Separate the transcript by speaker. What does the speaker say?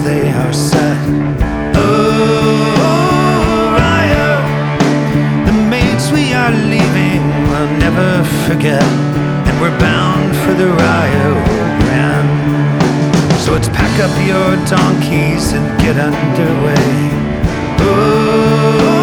Speaker 1: they are set. Oh, Rio, the mates we are leaving we'll never forget, and we're bound for the Rio Grande. So let's pack up your donkeys and get underway. Oh,